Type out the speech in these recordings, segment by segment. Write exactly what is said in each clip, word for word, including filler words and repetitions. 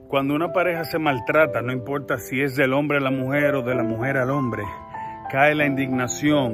Cuando una pareja se maltrata, no importa si es del hombre a la mujer o de la mujer al hombre, cae la indignación,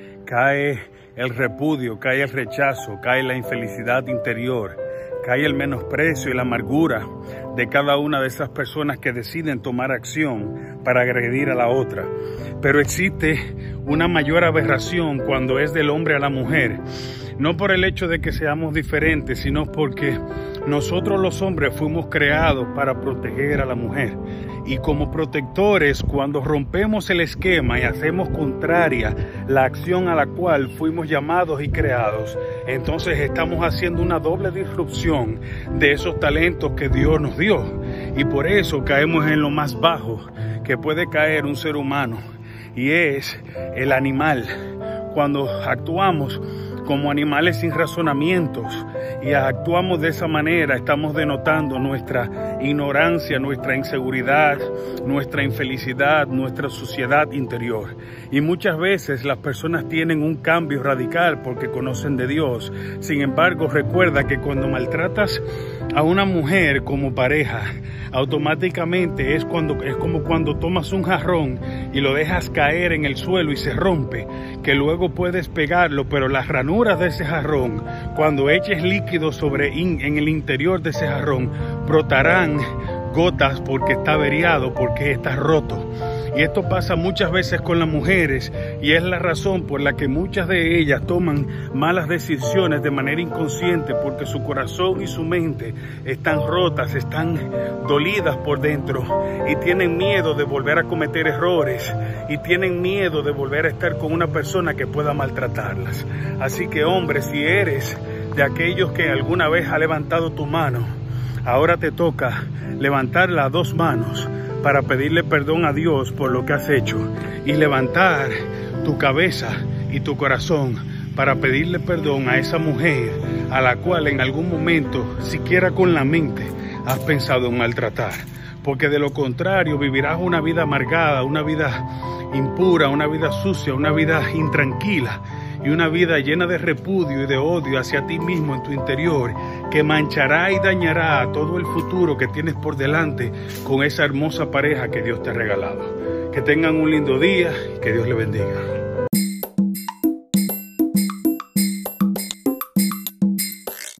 cae el repudio, cae el rechazo, cae la infelicidad interior, cae el menosprecio y la amargura de cada una de esas personas que deciden tomar acción para agredir a la otra. Pero existe una mayor aberración cuando es del hombre a la mujer, no por el hecho de que seamos diferentes, sino porque nosotros los hombres fuimos creados para proteger a la mujer. Y como protectores, cuando rompemos el esquema y hacemos contraria la acción a la cual fuimos llamados y creados, entonces estamos haciendo una doble disrupción de esos talentos que Dios nos dio. Y por eso caemos en lo más bajo que puede caer un ser humano, y es el animal. Cuando actuamos como animales sin razonamientos y actuamos de esa manera, estamos denotando nuestra ignorancia, nuestra inseguridad, nuestra infelicidad, nuestra suciedad interior. Y muchas veces las personas tienen un cambio radical porque conocen de Dios. Sin embargo, recuerda que cuando maltratas a una mujer como pareja, automáticamente es, cuando, es como cuando tomas un jarrón y lo dejas caer en el suelo y se rompe, que luego puedes pegarlo, pero las ranuras de ese jarrón, cuando eches líquido sobre in, en el interior de ese jarrón, brotarán gotas porque está averiado, porque está roto. Y esto pasa muchas veces con las mujeres, y es la razón por la que muchas de ellas toman malas decisiones de manera inconsciente, porque su corazón y su mente están rotas, están dolidas por dentro, y tienen miedo de volver a cometer errores, y tienen miedo de volver a estar con una persona que pueda maltratarlas. Así que, hombre, si eres de aquellos que alguna vez ha levantado tu mano, ahora te toca levantar las dos manos para pedirle perdón a Dios por lo que has hecho, y levantar tu cabeza y tu corazón para pedirle perdón a esa mujer a la cual en algún momento, siquiera con la mente, has pensado en maltratar. Porque de lo contrario vivirás una vida amargada, una vida impura, una vida sucia, una vida intranquila, y una vida llena de repudio y de odio hacia ti mismo en tu interior, que manchará y dañará todo el futuro que tienes por delante con esa hermosa pareja que Dios te ha regalado. Que tengan un lindo día y que Dios le bendiga.